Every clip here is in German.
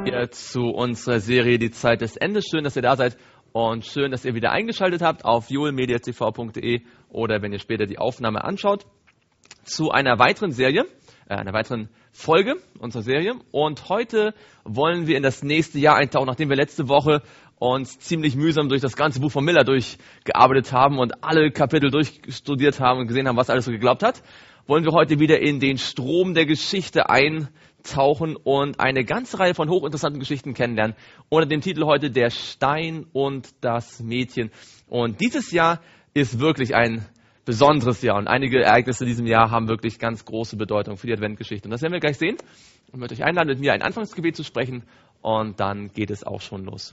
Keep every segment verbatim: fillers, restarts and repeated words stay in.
Hier zu unserer Serie Die Zeit des Endes. Schön, dass ihr da seid und schön, dass ihr wieder eingeschaltet habt auf joelmediatv punkt de oder wenn ihr später die Aufnahme anschaut, zu einer weiteren Serie, äh, einer weiteren Folge unserer Serie. Und heute wollen wir in das nächste Jahr eintauchen, nachdem wir letzte Woche uns ziemlich mühsam durch das ganze Buch von Miller durchgearbeitet haben und alle Kapitel durchstudiert haben und gesehen haben, was alles so geglaubt hat, wollen wir heute wieder in den Strom der Geschichte eintauchen und eine ganze Reihe von hochinteressanten Geschichten kennenlernen. Unter dem Titel heute Der Stein und das Mädchen. Und dieses Jahr ist wirklich ein besonderes Jahr und einige Ereignisse in diesem Jahr haben wirklich ganz große Bedeutung für die Adventgeschichte. Und das werden wir gleich sehen. Ich möchte euch einladen, mit mir ein Anfangsgebet zu sprechen und dann geht es auch schon los.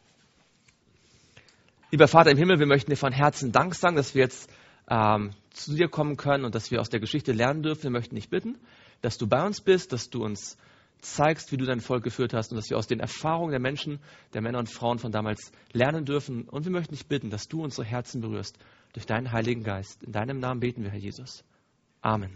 Lieber Vater im Himmel, wir möchten dir von Herzen Dank sagen, dass wir jetzt ähm, zu dir kommen können und dass wir aus der Geschichte lernen dürfen. Wir möchten dich bitten, dass du bei uns bist, dass du uns zeigst, wie du dein Volk geführt hast und dass wir aus den Erfahrungen der Menschen, der Männer und Frauen von damals lernen dürfen. Und wir möchten dich bitten, dass du unsere Herzen berührst durch deinen Heiligen Geist. In deinem Namen beten wir, Herr Jesus. Amen.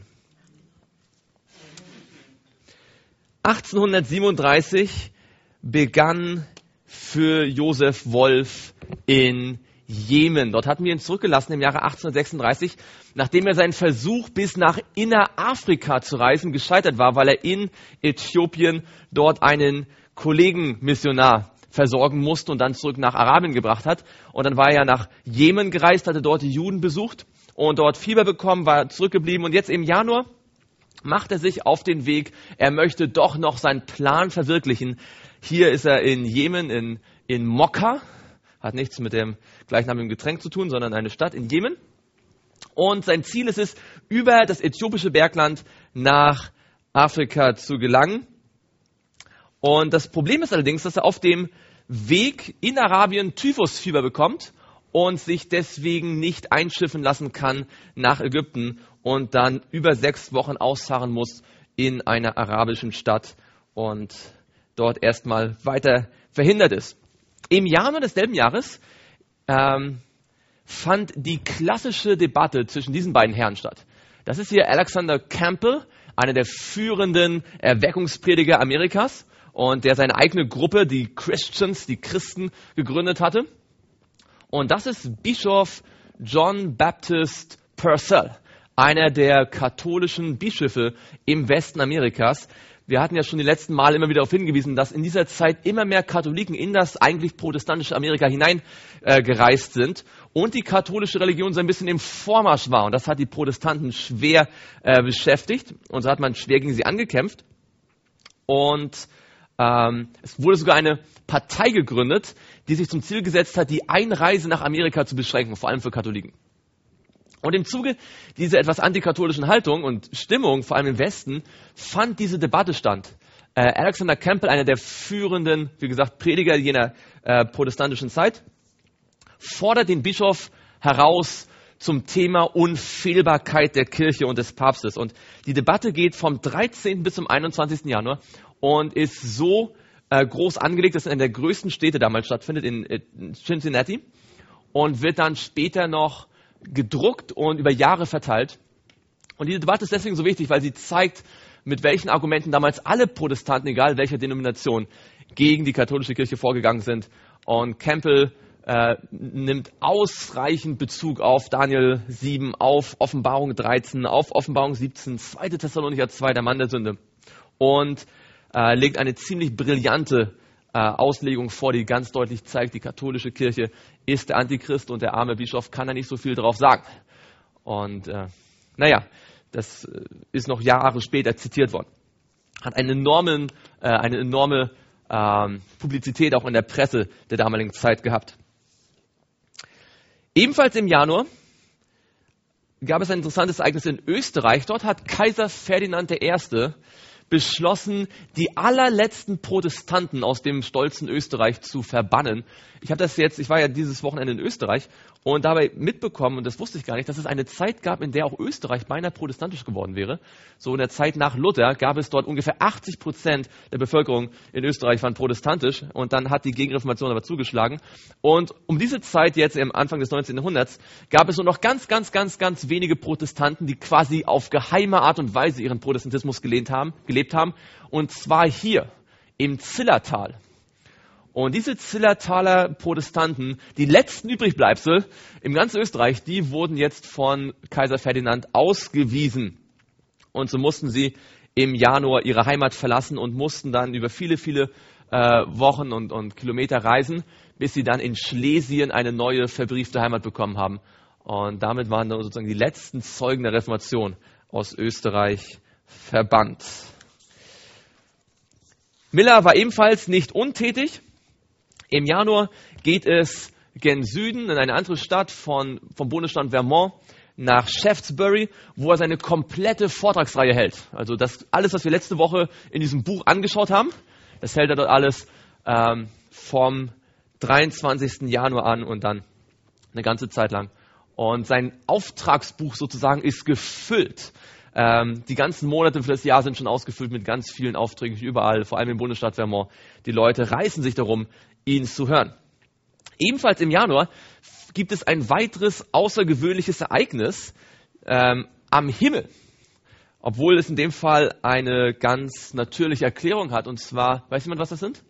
achtzehnhundertsiebenunddreißig begann für Josef Wolf in Jemen. Dort hatten wir ihn zurückgelassen im Jahre achtzehnhundertsechsunddreißig, nachdem er seinen Versuch, bis nach Innerafrika zu reisen, gescheitert war, weil er in Äthiopien dort einen Kollegenmissionar versorgen musste und dann zurück nach Arabien gebracht hat. Und dann war er nach Jemen gereist, hatte dort die Juden besucht und dort Fieber bekommen, war zurückgeblieben. Und jetzt im Januar macht er sich auf den Weg. Er möchte doch noch seinen Plan verwirklichen. Hier ist er in Jemen, in, in Mokka. Hat nichts mit dem gleichnamigen Getränk zu tun, sondern eine Stadt in Jemen. Und sein Ziel ist es, über das äthiopische Bergland nach Afrika zu gelangen. Und das Problem ist allerdings, dass er auf dem Weg in Arabien Typhusfieber bekommt und sich deswegen nicht einschiffen lassen kann nach Ägypten und dann über sechs Wochen ausharren muss in einer arabischen Stadt und dort erstmal weiter verhindert ist. Im Januar desselben Jahres ähm, fand die klassische Debatte zwischen diesen beiden Herren statt. Das ist hier Alexander Campbell, einer der führenden Erweckungsprediger Amerikas und der seine eigene Gruppe, die Christians, die Christen, gegründet hatte. Und das ist Bischof John Baptist Purcell, einer der katholischen Bischöfe im Westen Amerikas. Wir hatten ja schon die letzten Male immer wieder darauf hingewiesen, dass in dieser Zeit immer mehr Katholiken in das eigentlich protestantische Amerika hineingereist äh, sind und die katholische Religion so ein bisschen im Vormarsch war. Und das hat die Protestanten schwer äh, beschäftigt und so hat man schwer gegen sie angekämpft. Und ähm, es wurde sogar eine Partei gegründet, die sich zum Ziel gesetzt hat, die Einreise nach Amerika zu beschränken, vor allem für Katholiken. Und im Zuge dieser etwas antikatholischen Haltung und Stimmung, vor allem im Westen, fand diese Debatte statt. Äh, Alexander Campbell, einer der führenden, wie gesagt, Prediger jener äh, protestantischen Zeit, fordert den Bischof heraus zum Thema Unfehlbarkeit der Kirche und des Papstes. Und die Debatte geht vom dreizehnten bis zum einundzwanzigsten Januar und ist so äh, groß angelegt, dass es in einer der größten Städte damals stattfindet, in, in Cincinnati, und wird dann später noch gedruckt und über Jahre verteilt. Und diese Debatte ist deswegen so wichtig, weil sie zeigt, mit welchen Argumenten damals alle Protestanten, egal welcher Denomination, gegen die katholische Kirche vorgegangen sind. Und Campbell äh, nimmt ausreichend Bezug auf Daniel sieben, auf Offenbarung dreizehn, auf Offenbarung siebzehn, zweite Thessalonicher zwei, der Mann der Sünde. Und äh, legt eine ziemlich brillante äh, Auslegung vor, die ganz deutlich zeigt, die katholische Kirche ist der Antichrist und der arme Bischof kann da nicht so viel drauf sagen. Und äh, naja, das äh, ist noch Jahre später zitiert worden. Hat eine enorme, äh, eine enorme äh, Publizität auch in der Presse der damaligen Zeit gehabt. Ebenfalls im Januar gab es ein interessantes Ereignis in Österreich. Dort hat Kaiser Ferdinand der Erste beschlossen, die allerletzten Protestanten aus dem stolzen Österreich zu verbannen. Ich habe das jetzt, ich war ja dieses Wochenende in Österreich und dabei mitbekommen, und das wusste ich gar nicht, dass es eine Zeit gab, in der auch Österreich beinahe protestantisch geworden wäre. So in der Zeit nach Luther gab es dort ungefähr achtzig Prozent der Bevölkerung in Österreich waren protestantisch und dann hat die Gegenreformation aber zugeschlagen. Und um diese Zeit jetzt, am Anfang des neunzehnten Jahrhunderts, gab es nur noch ganz, ganz, ganz, ganz wenige Protestanten, die quasi auf geheime Art und Weise ihren Protestantismus gelehnt haben, gelebt haben. Und zwar hier im Zillertal. Und diese Zillertaler Protestanten, die letzten Übrigbleibsel im ganzen Österreich, die wurden jetzt von Kaiser Ferdinand ausgewiesen. Und so mussten sie im Januar ihre Heimat verlassen und mussten dann über viele, viele äh, Wochen und, und Kilometer reisen, bis sie dann in Schlesien eine neue, verbriefte Heimat bekommen haben. Und damit waren dann sozusagen die letzten Zeugen der Reformation aus Österreich verbannt. Miller war ebenfalls nicht untätig. Im Januar geht es gen Süden in eine andere Stadt von, vom Bundesstaat Vermont nach Shaftesbury, wo er seine komplette Vortragsreihe hält. Also das alles, was wir letzte Woche in diesem Buch angeschaut haben, das hält er dort alles ähm, vom dreiundzwanzigsten Januar an und dann eine ganze Zeit lang. Und sein Auftragsbuch sozusagen ist gefüllt. Ähm, die ganzen Monate für das Jahr sind schon ausgefüllt mit ganz vielen Aufträgen überall, vor allem im Bundesstaat Vermont. Die Leute reißen sich darum, ihn zu hören. Ebenfalls im Januar gibt es ein weiteres außergewöhnliches Ereignis ähm, am Himmel. Obwohl es in dem Fall eine ganz natürliche Erklärung hat. Und zwar, weiß jemand, was das sind?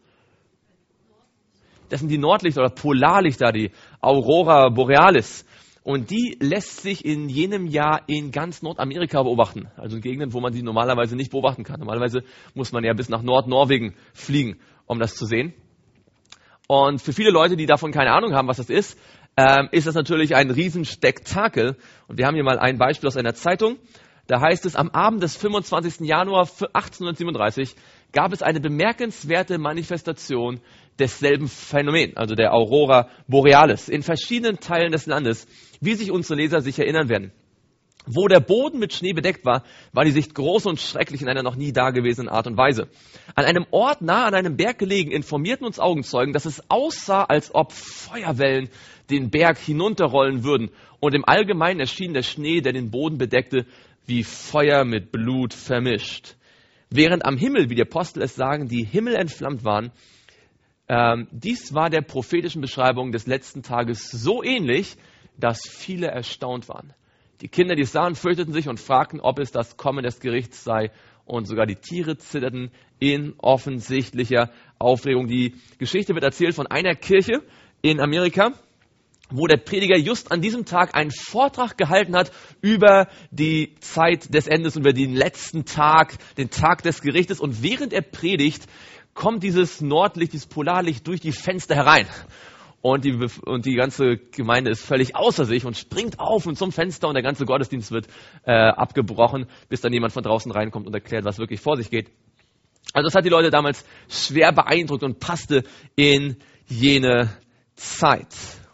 Das sind die Nordlichter oder Polarlichter, die Aurora Borealis. Und die lässt sich in jenem Jahr in ganz Nordamerika beobachten. Also in Gegenden, wo man die normalerweise nicht beobachten kann. Normalerweise muss man ja bis nach Nordnorwegen fliegen, um das zu sehen. Und für viele Leute, die davon keine Ahnung haben, was das ist, ähm, ist das natürlich ein Riesenspektakel. Und wir haben hier mal ein Beispiel aus einer Zeitung. Da heißt es, am Abend des fünfundzwanzigsten Januar achtzehnhundertsiebenunddreißig gab es eine bemerkenswerte Manifestation desselben Phänomen, also der Aurora Borealis, in verschiedenen Teilen des Landes, wie sich unsere Leser sich erinnern werden. Wo der Boden mit Schnee bedeckt war, war die Sicht groß und schrecklich in einer noch nie dagewesenen Art und Weise. An einem Ort nahe an einem Berg gelegen, informierten uns Augenzeugen, dass es aussah, als ob Feuerwellen den Berg hinunterrollen würden. Und im Allgemeinen erschien der Schnee, der den Boden bedeckte, wie Feuer mit Blut vermischt. Während am Himmel, wie die Apostel es sagen, die Himmel entflammt waren, ähm, dies war der prophetischen Beschreibung des letzten Tages so ähnlich, dass viele erstaunt waren. Die Kinder, die es sahen, fürchteten sich und fragten, ob es das Kommen des Gerichts sei. Und sogar die Tiere zitterten in offensichtlicher Aufregung. Die Geschichte wird erzählt von einer Kirche in Amerika, wo der Prediger just an diesem Tag einen Vortrag gehalten hat über die Zeit des Endes, über den letzten Tag, den Tag des Gerichtes. Und während er predigt, kommt dieses Nordlicht, dieses Polarlicht durch die Fenster herein. Und die, und die ganze Gemeinde ist völlig außer sich und springt auf und zum Fenster und der ganze Gottesdienst wird äh, abgebrochen, bis dann jemand von draußen reinkommt und erklärt, was wirklich vor sich geht. Also das hat die Leute damals schwer beeindruckt und passte in jene Zeit.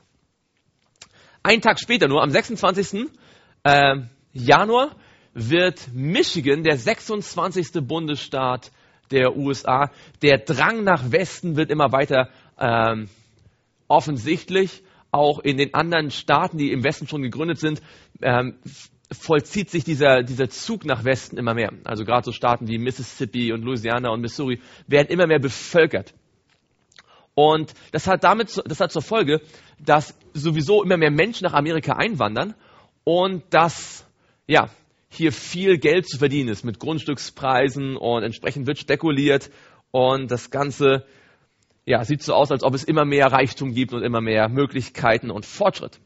Einen Tag später nur, am sechsundzwanzigsten Äh, Januar, wird Michigan, der sechsundzwanzigste Bundesstaat der U S A, der Drang nach Westen wird immer weiter ähm, offensichtlich. Auch in den anderen Staaten, die im Westen schon gegründet sind, ähm, vollzieht sich dieser, dieser Zug nach Westen immer mehr. Also gerade so Staaten wie Mississippi und Louisiana und Missouri werden immer mehr bevölkert. Und das hat damit, das hat zur Folge, dass sowieso immer mehr Menschen nach Amerika einwandern und dass, ja, hier viel Geld zu verdienen ist mit Grundstückspreisen und entsprechend wird spekuliert und das Ganze, ja, sieht so aus, als ob es immer mehr Reichtum gibt und immer mehr Möglichkeiten und Fortschritt.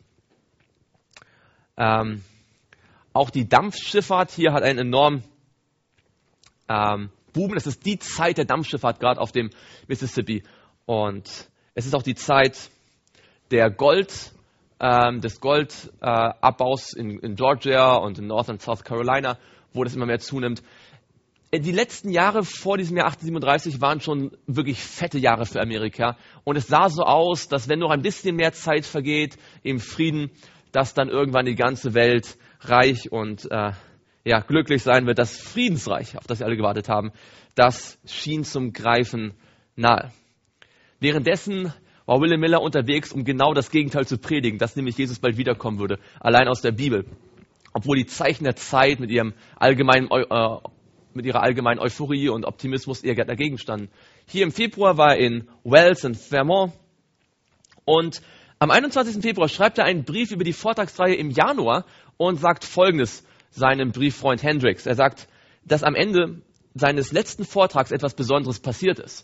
Ähm, auch die Dampfschifffahrt hier hat einen enormen ähm, Boom. Es ist die Zeit der Dampfschifffahrt gerade auf dem Mississippi. Und es ist auch die Zeit der Gold, ähm, des Goldabbaus äh, in, in Georgia und in North und South Carolina, wo das immer mehr zunimmt. Die letzten Jahre vor diesem Jahr achtzehnhundertsiebenunddreißig waren schon wirklich fette Jahre für Amerika. Und es sah so aus, dass wenn noch ein bisschen mehr Zeit vergeht im Frieden, dass dann irgendwann die ganze Welt reich und äh, ja, glücklich sein wird. Das Friedensreich, auf das wir alle gewartet haben, das schien zum Greifen nahe. Währenddessen war William Miller unterwegs, um genau das Gegenteil zu predigen, dass nämlich Jesus bald wiederkommen würde, allein aus der Bibel. Obwohl die Zeichen der Zeit mit ihrem allgemeinen äh, mit ihrer allgemeinen Euphorie und Optimismus eher dagegen standen. Hier im Februar war er in Wells in Vermont und am einundzwanzigsten Februar schreibt er einen Brief über die Vortragsreihe im Januar und sagt Folgendes seinem Brieffreund Hendricks. Er sagt, dass am Ende seines letzten Vortrags etwas Besonderes passiert ist.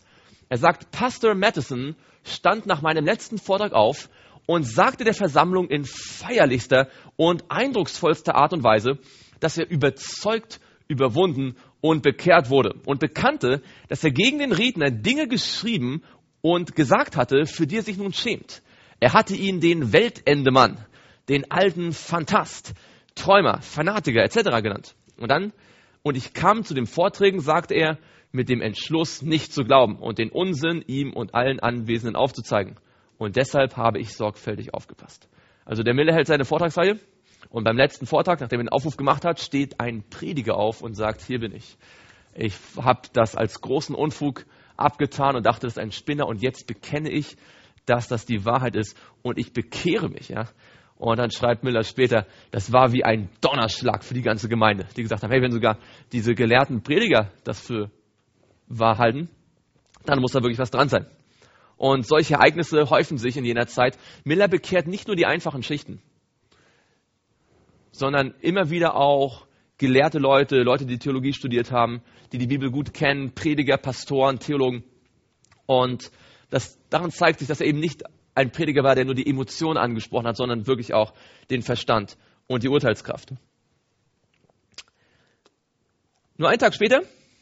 Er sagt, Pastor Mattison stand nach meinem letzten Vortrag auf und sagte der Versammlung in feierlichster und eindrucksvollster Art und Weise, dass er überzeugt, überwunden und bekehrt wurde und bekannte, dass er gegen den Redner Dinge geschrieben und gesagt hatte, für die er sich nun schämt. Er hatte ihn den Weltendemann, den alten Phantast, Träumer, Fanatiker et cetera genannt. Und dann, und ich kam zu den Vorträgen, sagte er, mit dem Entschluss, nicht zu glauben und den Unsinn ihm und allen Anwesenden aufzuzeigen. Und deshalb habe ich sorgfältig aufgepasst. Also der Miller hält seine Vortragsreihe und beim letzten Vortrag, nachdem er den Aufruf gemacht hat, steht ein Prediger auf und sagt, hier bin ich. Ich habe das als großen Unfug abgetan und dachte, das ist ein Spinner und jetzt bekenne ich, dass das die Wahrheit ist und ich bekehre mich. Ja? Und dann schreibt Miller später, das war wie ein Donnerschlag für die ganze Gemeinde, die gesagt haben, hey, wenn sogar diese gelehrten Prediger das für wahr halten, dann muss da wirklich was dran sein. Und solche Ereignisse häufen sich in jener Zeit. Miller bekehrt nicht nur die einfachen Schichten, sondern immer wieder auch gelehrte Leute, Leute, die Theologie studiert haben, die die Bibel gut kennen, Prediger, Pastoren, Theologen. Und das, daran zeigt sich, dass er eben nicht ein Prediger war, der nur die Emotionen angesprochen hat, sondern wirklich auch den Verstand und die Urteilskraft. Nur einen Tag später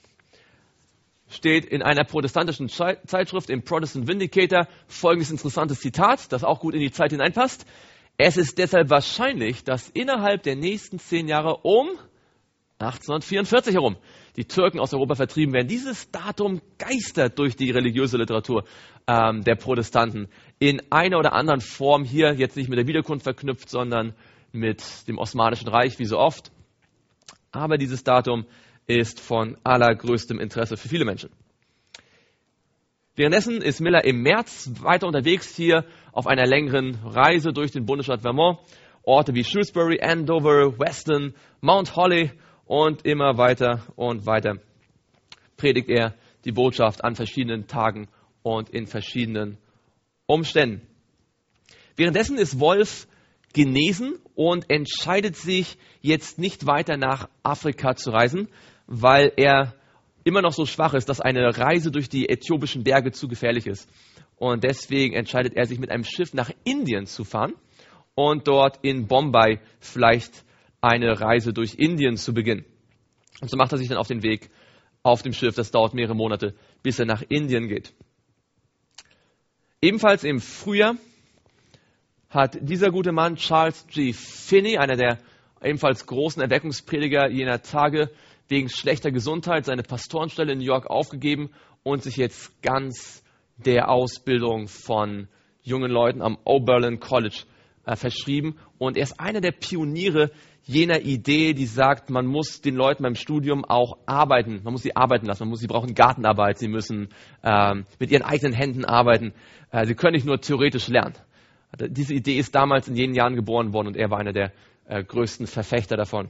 steht in einer protestantischen Zeitschrift, im Protestant Vindicator, folgendes interessantes Zitat, das auch gut in die Zeit hineinpasst. Es ist deshalb wahrscheinlich, dass innerhalb der nächsten zehn Jahre um achtzehnhundertvierundvierzig herum die Türken aus Europa vertrieben werden. Dieses Datum geistert durch die religiöse Literatur ähm, der Protestanten in einer oder anderen Form, hier jetzt nicht mit der Wiederkunft verknüpft, sondern mit dem Osmanischen Reich, wie so oft. Aber dieses Datum ist von allergrößtem Interesse für viele Menschen. Währenddessen ist Miller im März weiter unterwegs hier auf einer längeren Reise durch den Bundesstaat Vermont. Orte wie Shrewsbury, Andover, Weston, Mount Holly und immer weiter und weiter predigt er die Botschaft an verschiedenen Tagen und in verschiedenen Umständen. Währenddessen ist Wolf genesen und entscheidet sich jetzt nicht weiter nach Afrika zu reisen, weil er immer noch so schwach ist, dass eine Reise durch die äthiopischen Berge zu gefährlich ist. Und deswegen entscheidet er sich mit einem Schiff nach Indien zu fahren und dort in Bombay vielleicht eine Reise durch Indien zu beginnen. Und so macht er sich dann auf den Weg auf dem Schiff. Das dauert mehrere Monate, bis er nach Indien geht. Ebenfalls im Frühjahr hat dieser gute Mann, Charles G. Finney, einer der ebenfalls großen Erweckungsprediger jener Tage, wegen schlechter Gesundheit seine Pastorenstelle in New York aufgegeben und sich jetzt ganz der Ausbildung von jungen Leuten am Oberlin College äh, verschrieben. Und er ist einer der Pioniere jener Idee, die sagt, man muss den Leuten beim Studium auch arbeiten. Man muss sie arbeiten lassen. Man muss, sie brauchen Gartenarbeit. Sie müssen ähm, mit ihren eigenen Händen arbeiten. Äh, sie können nicht nur theoretisch lernen. Diese Idee ist damals in jenen Jahren geboren worden und er war einer der äh, größten Verfechter davon.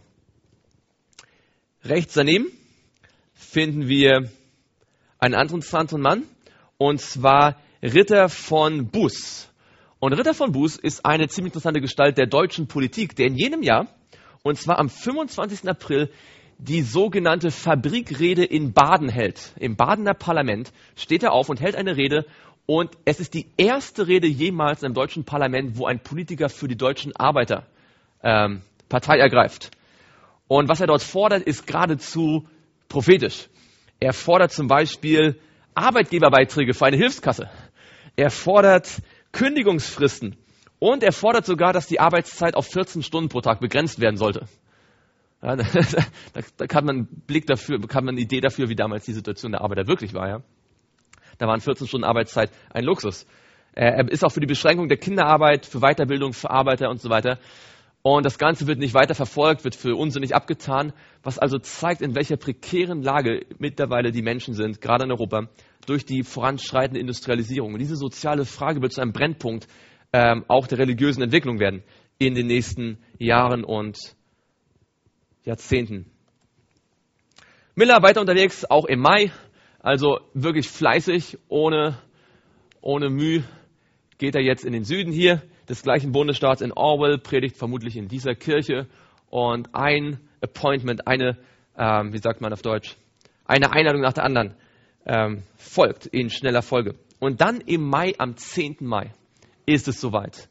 Rechts daneben finden wir einen anderen interessanten Mann, und zwar Ritter von Buß. Und Ritter von Buß ist eine ziemlich interessante Gestalt der deutschen Politik, der in jenem Jahr, und zwar am fünfundzwanzigsten April, die sogenannte Fabrikrede in Baden hält. Im Badener Parlament steht er auf und hält eine Rede, und es ist die erste Rede jemals im deutschen Parlament, wo ein Politiker für die deutschen Arbeiter ähm, Partei ergreift. Und was er dort fordert, ist geradezu prophetisch. Er fordert zum Beispiel Arbeitgeberbeiträge für eine Hilfskasse. Er fordert Kündigungsfristen. Und er fordert sogar, dass die Arbeitszeit auf vierzehn Stunden pro Tag begrenzt werden sollte. Ja, da, da kann man einen Blick dafür, kann man eine Idee dafür, wie damals die Situation der Arbeiter wirklich war. Ja? Da waren vierzehn Stunden Arbeitszeit ein Luxus. Er ist auch für die Beschränkung der Kinderarbeit, für Weiterbildung, für Arbeiter und so weiter. Und das Ganze wird nicht weiter verfolgt, wird für unsinnig abgetan, was also zeigt, in welcher prekären Lage mittlerweile die Menschen sind, gerade in Europa, durch die voranschreitende Industrialisierung. Und diese soziale Frage wird zu einem Brennpunkt ähm, auch der religiösen Entwicklung werden in den nächsten Jahren und Jahrzehnten. Miller weiter unterwegs, auch im Mai, also wirklich fleißig, ohne, ohne Mühe, geht er jetzt in den Süden hier des gleichen Bundesstaats in Orwell, predigt vermutlich in dieser Kirche, und ein Appointment, eine, ähm, wie sagt man auf Deutsch, eine Einladung nach der anderen ähm, folgt in schneller Folge. Und dann im Mai, am zehnten Mai, ist es soweit.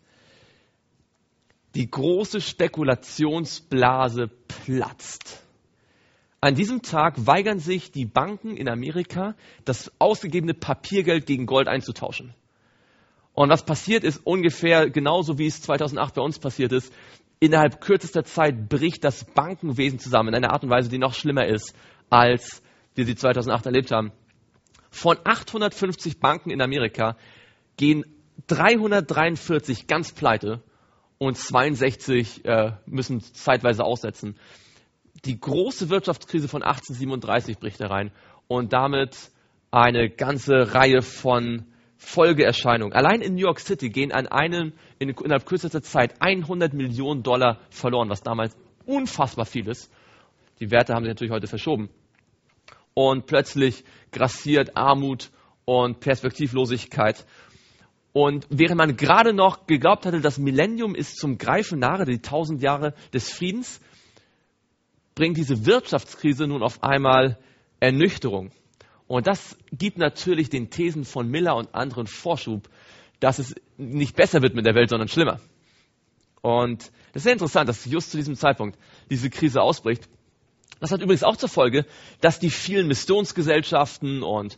Die große Spekulationsblase platzt. An diesem Tag weigern sich die Banken in Amerika, das ausgegebene Papiergeld gegen Gold einzutauschen. Und was passiert ist ungefähr genauso, wie es zweitausendacht bei uns passiert ist. Innerhalb kürzester Zeit bricht das Bankenwesen zusammen in einer Art und Weise, die noch schlimmer ist, als wir sie zweitausendacht erlebt haben. Von achthundertfünfzig Banken in Amerika gehen dreihundertdreiundvierzig ganz pleite und zweiundsechzig äh, müssen zeitweise aussetzen. Die große Wirtschaftskrise von achtzehnhundertsiebenunddreißig bricht herein und damit eine ganze Reihe von Folgeerscheinungen. Allein in New York City gehen an einem in, innerhalb kürzester Zeit hundert Millionen Dollar verloren, was damals unfassbar viel ist. Die Werte haben sich natürlich heute verschoben. Und plötzlich grassiert Armut und Perspektivlosigkeit. Und während man gerade noch geglaubt hatte, das Millennium ist zum Greifen nahe, die tausend Jahre des Friedens, bringt diese Wirtschaftskrise nun auf einmal Ernüchterung. Und das gibt natürlich den Thesen von Miller und anderen Vorschub, dass es nicht besser wird mit der Welt, sondern schlimmer. Und das ist sehr interessant, dass just zu diesem Zeitpunkt diese Krise ausbricht. Das hat übrigens auch zur Folge, dass die vielen Missionsgesellschaften und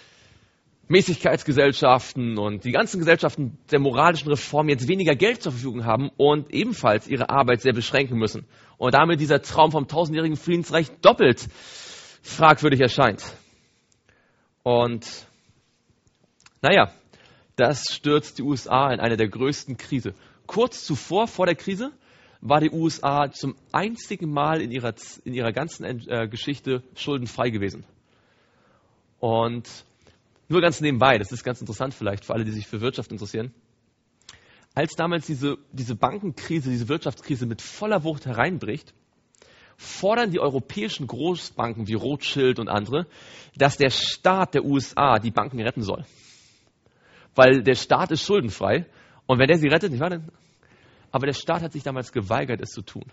Mäßigkeitsgesellschaften und die ganzen Gesellschaften der moralischen Reform jetzt weniger Geld zur Verfügung haben und ebenfalls ihre Arbeit sehr beschränken müssen. Und damit dieser Traum vom tausendjährigen Friedensreich doppelt fragwürdig erscheint. Und naja, das stürzt die U S A in eine der größten Krisen. Kurz zuvor, vor der Krise, war die U S A zum einzigen Mal in ihrer, in ihrer ganzen äh, Geschichte schuldenfrei gewesen. Und nur ganz nebenbei, das ist ganz interessant vielleicht für alle, die sich für Wirtschaft interessieren. Als damals diese, diese Bankenkrise, diese Wirtschaftskrise mit voller Wucht hereinbricht, fordern die europäischen Großbanken wie Rothschild und andere, dass der Staat der U S A die Banken retten soll. Weil der Staat ist schuldenfrei und wenn der sie rettet, nicht wahr? Aber der Staat hat sich damals geweigert, es zu tun.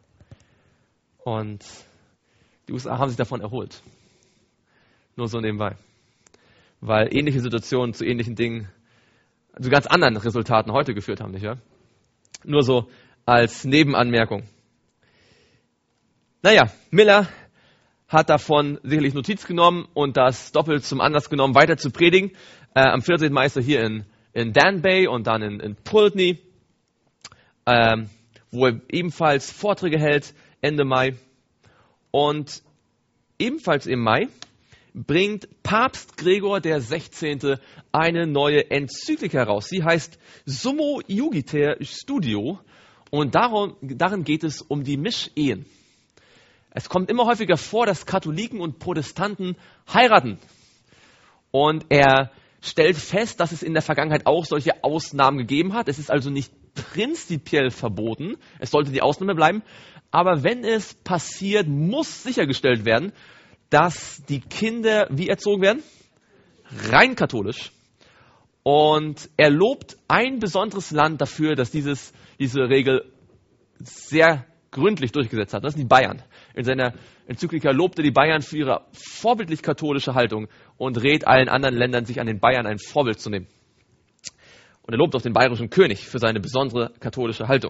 Und die U S A haben sich davon erholt. Nur so nebenbei. Weil ähnliche Situationen zu ähnlichen Dingen, zu ganz anderen Resultaten heute geführt haben, nicht wahr? Nur so als Nebenanmerkung. Naja, Miller hat davon sicherlich Notiz genommen und das doppelt zum Anlass genommen, weiter zu predigen. Äh, am vierzehnten Mai ist er hier in, in Danby und dann in, in Pulteney, ähm, wo er ebenfalls Vorträge hält, Ende Mai. Und ebenfalls im Mai bringt Papst Gregor der Sechzehnte eine neue Enzyklika heraus. Sie heißt Summo Iugiter Studio und darum, darin geht es um die Mischehen. Es kommt immer häufiger vor, dass Katholiken und Protestanten heiraten. Und er stellt fest, dass es in der Vergangenheit auch solche Ausnahmen gegeben hat. Es ist also nicht prinzipiell verboten. Es sollte die Ausnahme bleiben. Aber wenn es passiert, muss sichergestellt werden, dass die Kinder wie erzogen werden? Rein katholisch. Und er lobt ein besonderes Land dafür, dass dieses, diese Regel sehr gründlich durchgesetzt hat. Das sind die Bayern. In seiner Enzyklika lobte die Bayern für ihre vorbildlich katholische Haltung und rät allen anderen Ländern, sich an den Bayern ein Vorbild zu nehmen. Und er lobt auch den bayerischen König für seine besondere katholische Haltung.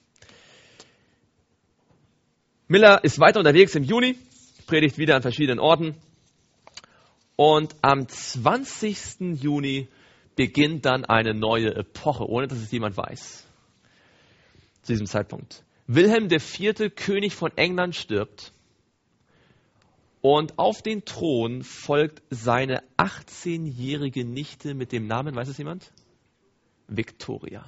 Miller ist weiter unterwegs im Juni, predigt wieder an verschiedenen Orten. Und am zwanzigsten Juni beginnt dann eine neue Epoche, ohne dass es jemand weiß. Zu diesem Zeitpunkt. Wilhelm der Vierte, König von England, stirbt. Und auf den Thron folgt seine achtzehnjährige Nichte mit dem Namen, weiß es jemand? Victoria.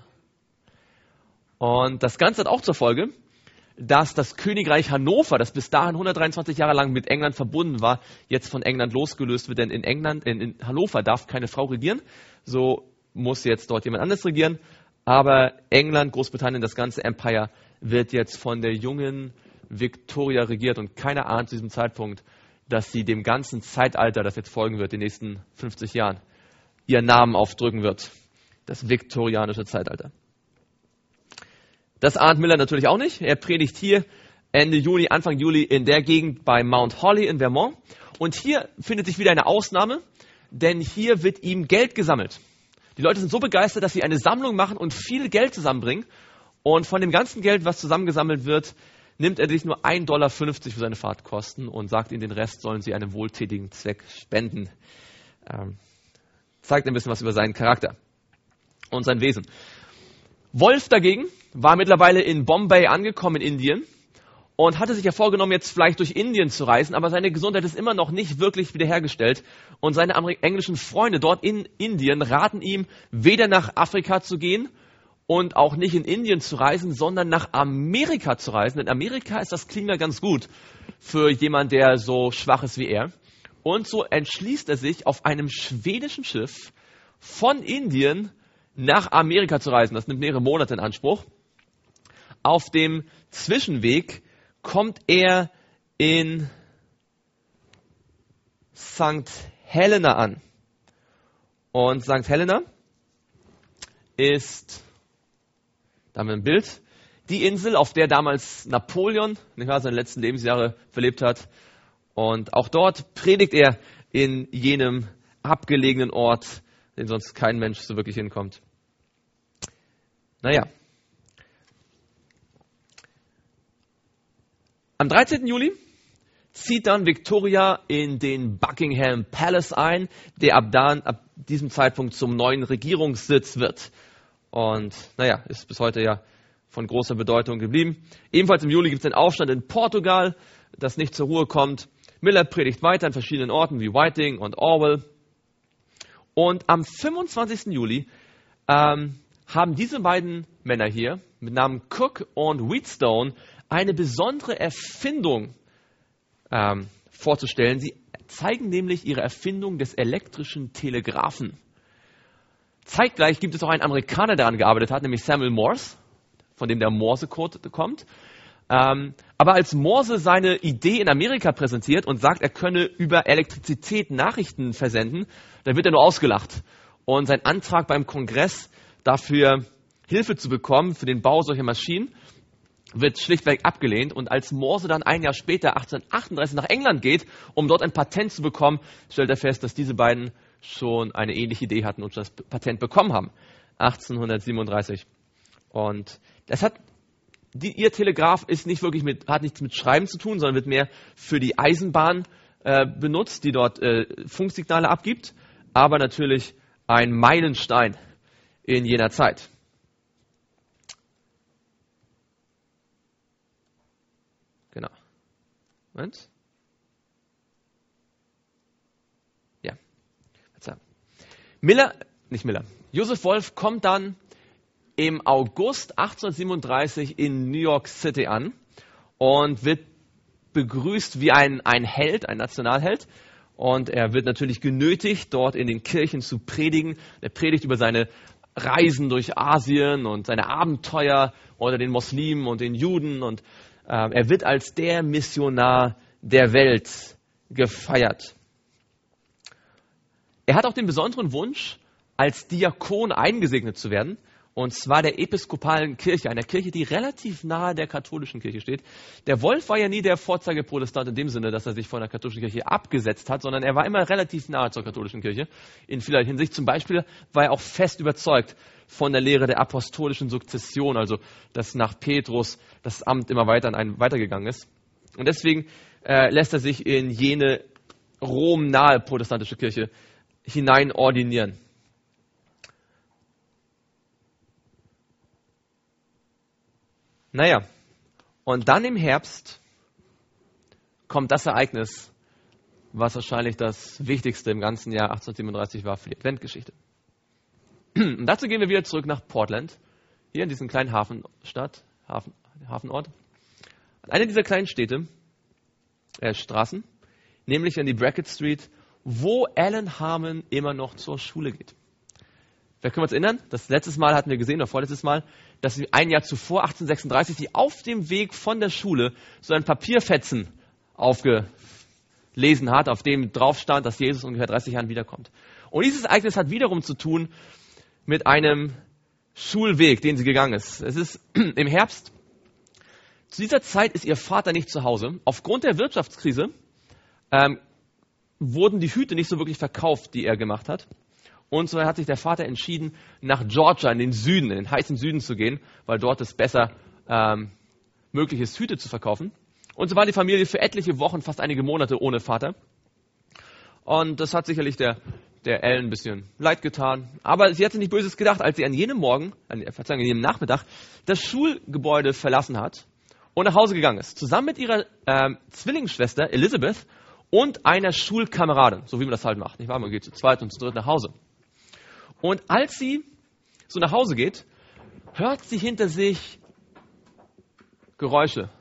Und das Ganze hat auch zur Folge, dass das Königreich Hannover, das bis dahin hundertdreiundzwanzig Jahre lang mit England verbunden war, jetzt von England losgelöst wird. Denn in England, in, in Hannover darf keine Frau regieren. So muss jetzt dort jemand anderes regieren. Aber England, Großbritannien, das ganze Empire wird jetzt von der jungen Victoria regiert. Und keiner ahnt zu diesem Zeitpunkt, dass sie dem ganzen Zeitalter, das jetzt folgen wird, den nächsten fünfzig Jahren, ihren Namen aufdrücken wird. Das viktorianische Zeitalter. Das ahnt Miller natürlich auch nicht. Er predigt hier Ende Juni, Anfang Juli in der Gegend bei Mount Holly in Vermont. Und hier findet sich wieder eine Ausnahme, denn hier wird ihm Geld gesammelt. Die Leute sind so begeistert, dass sie eine Sammlung machen und viel Geld zusammenbringen. Und von dem ganzen Geld, was zusammengesammelt wird, nimmt er sich nur ein Dollar fünfzig für seine Fahrtkosten und sagt ihnen, den Rest sollen sie einem wohltätigen Zweck spenden. Ähm, zeigt ein bisschen was über seinen Charakter und sein Wesen. Wolf dagegen war mittlerweile in Bombay angekommen in Indien und hatte sich ja vorgenommen, jetzt vielleicht durch Indien zu reisen, aber seine Gesundheit ist immer noch nicht wirklich wiederhergestellt. Und seine Ameri- englischen Freunde dort in Indien raten ihm, weder nach Afrika zu gehen und auch nicht in Indien zu reisen, sondern nach Amerika zu reisen. In Amerika ist das Klima ganz gut für jemanden, der so schwach ist wie er. Und so entschließt er sich, auf einem schwedischen Schiff von Indien nach Amerika zu reisen. Das nimmt mehrere Monate in Anspruch. Auf dem Zwischenweg kommt er in Sankt Helena an. Und Sankt Helena ist, da haben wir ein Bild, die Insel, auf der damals Napoleon nicht wahr, seine letzten Lebensjahre verlebt hat. Und auch dort predigt er in jenem abgelegenen Ort, den sonst kein Mensch so wirklich hinkommt. Naja. Am dreizehnten Juli zieht dann Victoria in den Buckingham Palace ein, der ab, dann, ab diesem Zeitpunkt zum neuen Regierungssitz wird. Und naja, ist bis heute ja von großer Bedeutung geblieben. Ebenfalls im Juli gibt es einen Aufstand in Portugal, das nicht zur Ruhe kommt. Miller predigt weiter an verschiedenen Orten wie Whiting und Orwell. Und am fünfundzwanzigsten Juli ähm, haben diese beiden Männer hier mit Namen Cook und Wheatstone eine besondere Erfindung ähm, vorzustellen. Sie zeigen nämlich ihre Erfindung des elektrischen Telegraphen. Zeitgleich gibt es auch einen Amerikaner, der daran gearbeitet hat, nämlich Samuel Morse, von dem der Morse-Code kommt. Ähm, aber als Morse seine Idee in Amerika präsentiert und sagt, er könne über Elektrizität Nachrichten versenden, dann wird er nur ausgelacht. Und sein Antrag beim Kongress dafür Hilfe zu bekommen für den Bau solcher Maschinen wird schlichtweg abgelehnt. Und als Morse dann ein Jahr später, achtzehnhundertachtunddreißig, nach England geht, um dort ein Patent zu bekommen, stellt er fest, dass diese beiden schon eine ähnliche Idee hatten und schon das Patent bekommen haben. achtzehnhundertsiebenunddreißig. Und das hat, die, ihr Telegraph ist nicht wirklich mit, hat nichts mit Schreiben zu tun, sondern wird mehr für die Eisenbahn äh, benutzt, die dort äh, Funksignale abgibt. Aber natürlich ein Meilenstein in jener Zeit. Genau. Moment. Ja. Miller, nicht Miller, Joseph Wolf kommt dann im August achtzehnhundertsiebenunddreißig in New York City an und wird begrüßt wie ein, ein Held, ein Nationalheld. Und er wird natürlich genötigt, dort in den Kirchen zu predigen. Er predigt über seine Reisen durch Asien und seine Abenteuer unter den Muslimen und den Juden. Und äh, er wird als der Missionar der Welt gefeiert. Er hat auch den besonderen Wunsch, als Diakon eingesegnet zu werden. Und zwar der episkopalen Kirche, einer Kirche, die relativ nahe der katholischen Kirche steht. Der Wolf war ja nie der Vorzeigeprotestant in dem Sinne, dass er sich von der katholischen Kirche abgesetzt hat, sondern er war immer relativ nahe zur katholischen Kirche. In vieler Hinsicht zum Beispiel war er auch fest überzeugt von der Lehre der apostolischen Sukzession, also dass nach Petrus das Amt immer weiter an einen weitergegangen ist. Und deswegen äh, lässt er sich in jene Rom nahe protestantische Kirche hinein ordinieren. Naja, und dann im Herbst kommt das Ereignis, was wahrscheinlich das Wichtigste im ganzen Jahr achtzehnhundertsiebenunddreißig war für die Adventgeschichte. Und dazu gehen wir wieder zurück nach Portland, hier in diesen kleinen Hafenstadt, Hafen, Hafenort. An einer dieser kleinen Städte, äh, Straßen, nämlich an die Brackett Street, wo Alan Harmon immer noch zur Schule geht. Wer können wir uns erinnern? Das letztes Mal hatten wir gesehen, oder vorletztes Mal, dass sie ein Jahr zuvor, achtzehnhundertsechsunddreißig, sie auf dem Weg von der Schule so ein Papierfetzen aufgelesen hat, auf dem drauf stand, dass Jesus ungefähr dreißig Jahren wiederkommt. Und dieses Ereignis hat wiederum zu tun mit einem Schulweg, den sie gegangen ist. Es ist im Herbst. Zu dieser Zeit ist ihr Vater nicht zu Hause. Aufgrund der Wirtschaftskrise ähm, wurden die Hüte nicht so wirklich verkauft, die er gemacht hat. Und so hat sich der Vater entschieden, nach Georgia in den Süden, in den heißen Süden zu gehen, weil dort es besser ähm, möglich ist, Hüte zu verkaufen. Und so war die Familie für etliche Wochen, fast einige Monate ohne Vater. Und das hat sicherlich der, der Ellen ein bisschen leid getan. Aber sie hat sich nicht Böses gedacht, als sie an jenem Morgen, an, Verzeihung, an jenem Nachmittag, das Schulgebäude verlassen hat und nach Hause gegangen ist. Zusammen mit ihrer ähm, Zwillingsschwester Elizabeth und einer Schulkameradin, so wie man das halt macht. Nicht wahr? Man geht zu zweit und zu dritt nach Hause. Und als sie so nach Hause geht, hört sie hinter sich Geräusche.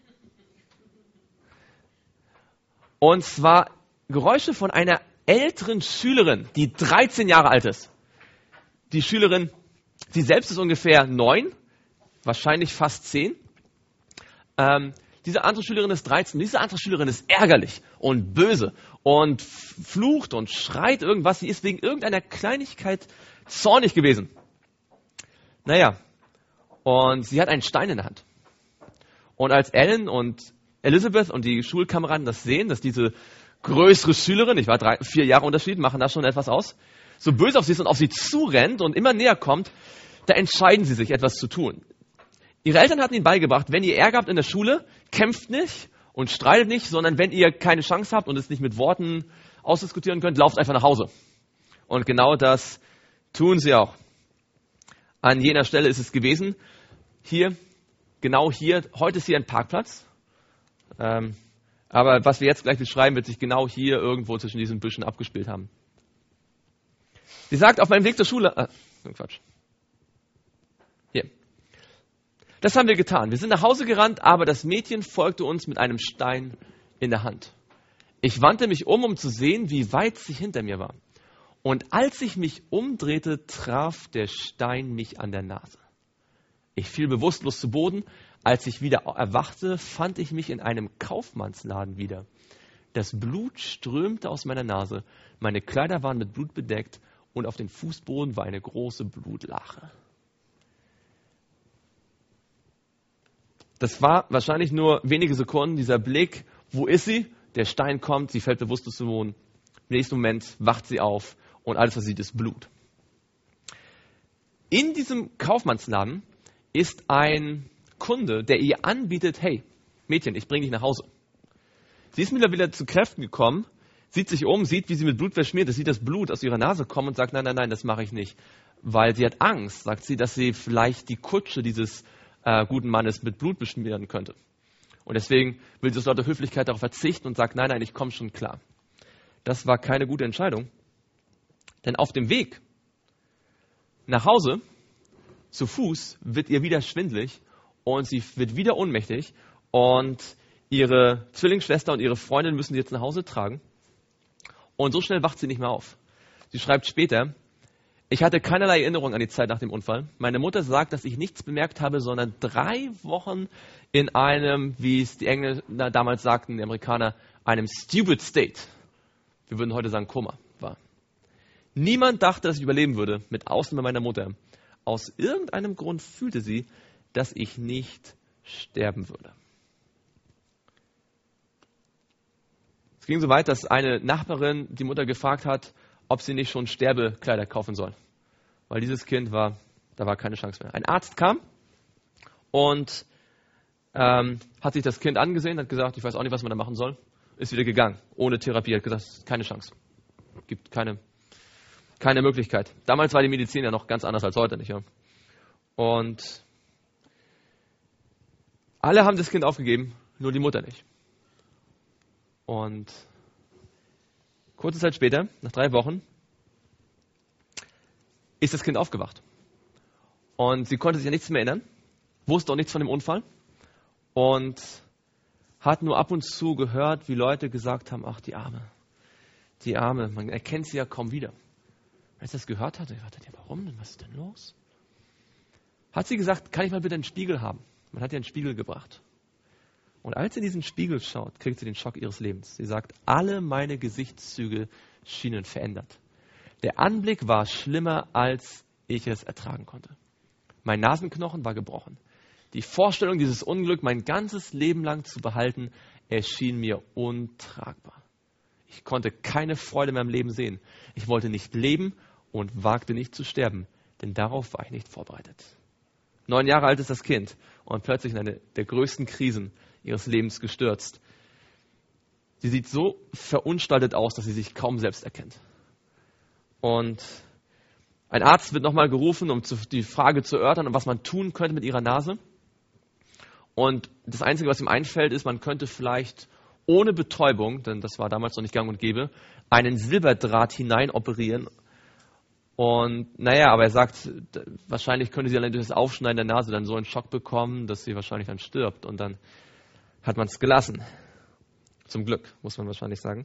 Und zwar Geräusche von einer älteren Schülerin, die dreizehn Jahre alt ist. Die Schülerin, sie selbst ist ungefähr neun, wahrscheinlich fast zehn. Ähm, diese andere Schülerin ist dreizehn. Diese andere Schülerin ist ärgerlich und böse und flucht und schreit irgendwas. Sie ist wegen irgendeiner Kleinigkeit zornig gewesen. Naja, und sie hat einen Stein in der Hand. Und als Ellen und Elizabeth und die Schulkameraden das sehen, dass diese größere Schülerin, ich war drei, vier Jahre Unterschied, machen da schon etwas aus, so böse auf sie ist und auf sie zurennt und immer näher kommt, da entscheiden sie sich, etwas zu tun. Ihre Eltern hatten ihnen beigebracht, wenn ihr Ärger habt in der Schule, kämpft nicht und streitet nicht, sondern wenn ihr keine Chance habt und es nicht mit Worten ausdiskutieren könnt, lauft einfach nach Hause. Und genau das tun sie auch. An jener Stelle ist es gewesen, hier, genau hier, heute ist hier ein Parkplatz, ähm, aber was wir jetzt gleich beschreiben, wird sich genau hier irgendwo zwischen diesen Büschen abgespielt haben. Sie sagt, auf meinem Weg zur Schule, äh, Quatsch. Hier. Das haben wir getan. Wir sind nach Hause gerannt, aber das Mädchen folgte uns mit einem Stein in der Hand. Ich wandte mich um, um zu sehen, wie weit sie hinter mir war. Und als ich mich umdrehte, traf der Stein mich an der Nase. Ich fiel bewusstlos zu Boden. Als ich wieder erwachte, fand ich mich in einem Kaufmannsladen wieder. Das Blut strömte aus meiner Nase, meine Kleider waren mit Blut bedeckt und auf dem Fußboden war eine große Blutlache. Das war wahrscheinlich nur wenige Sekunden, dieser Blick, wo ist sie? Der Stein kommt, sie fällt bewusstlos zu Boden. Im nächsten Moment wacht sie auf und alles, was sie sieht, ist Blut. In diesem Kaufmannsladen ist ein Kunde, der ihr anbietet, hey, Mädchen, ich bringe dich nach Hause. Sie ist wieder wieder zu Kräften gekommen, sieht sich um, sieht, wie sie mit Blut verschmiert ist, sieht das Blut aus ihrer Nase kommen und sagt, nein, nein, nein, das mache ich nicht. Weil sie hat Angst, sagt sie, dass sie vielleicht die Kutsche dieses äh, guten Mannes mit Blut beschmieren könnte. Und deswegen will sie aus lauter Höflichkeit darauf verzichten und sagt, nein, nein, ich komme schon klar. Das war keine gute Entscheidung. Denn auf dem Weg nach Hause, zu Fuß, wird ihr wieder schwindelig und sie wird wieder ohnmächtig und ihre Zwillingsschwester und ihre Freundin müssen sie jetzt nach Hause tragen. Und so schnell wacht sie nicht mehr auf. Sie schreibt später, ich hatte keinerlei Erinnerung an die Zeit nach dem Unfall. Meine Mutter sagt, dass ich nichts bemerkt habe, sondern drei Wochen in einem, wie es die Engländer damals sagten, die Amerikaner, einem stupid state. Wir würden heute sagen Koma war. Niemand dachte, dass ich überleben würde, mit Ausnahme meiner Mutter. Aus irgendeinem Grund fühlte sie, dass ich nicht sterben würde. Es ging so weit, dass eine Nachbarin die Mutter gefragt hat, ob sie nicht schon Sterbekleider kaufen soll. Weil dieses Kind war, da war keine Chance mehr. Ein Arzt kam und ähm, hat sich das Kind angesehen, hat gesagt, ich weiß auch nicht, was man da machen soll. Ist wieder gegangen, ohne Therapie, hat gesagt, keine Chance. Gibt keine, keine Möglichkeit. Damals war die Medizin ja noch ganz anders als heute, nicht wahr? Und alle haben das Kind aufgegeben, nur die Mutter nicht. Und kurze Zeit später, nach drei Wochen, ist das Kind aufgewacht. Und sie konnte sich an nichts mehr erinnern, wusste auch nichts von dem Unfall und hat nur ab und zu gehört, wie Leute gesagt haben, ach, die Arme, die Arme, man erkennt sie ja kaum wieder. Als sie das gehört hatte, dachte ja, warum denn, was ist denn los? Hat sie gesagt, kann ich mal bitte einen Spiegel haben? Man hat ihr einen Spiegel gebracht. Und als sie in diesen Spiegel schaut, kriegt sie den Schock ihres Lebens. Sie sagt, alle meine Gesichtszüge schienen verändert. Der Anblick war schlimmer, als ich es ertragen konnte. Mein Nasenknochen war gebrochen. Die Vorstellung, dieses Unglück mein ganzes Leben lang zu behalten, erschien mir untragbar. Ich konnte keine Freude mehr im Leben sehen. Ich wollte nicht leben und wagte nicht zu sterben, denn darauf war ich nicht vorbereitet. Neun Jahre alt ist das Kind und plötzlich in eine der größten Krisen ihres Lebens gestürzt. Sie sieht so verunstaltet aus, dass sie sich kaum selbst erkennt. Und ein Arzt wird nochmal gerufen, um die Frage zu erörtern, was man tun könnte mit ihrer Nase. Und das Einzige, was ihm einfällt, ist, man könnte vielleicht ohne Betäubung, denn das war damals noch nicht gang und gäbe, einen Silberdraht hinein operieren. Und naja, aber er sagt, wahrscheinlich könnte sie allein durch das Aufschneiden der Nase dann so einen Schock bekommen, dass sie wahrscheinlich dann stirbt. Und dann hat man es gelassen. Zum Glück, muss man wahrscheinlich sagen.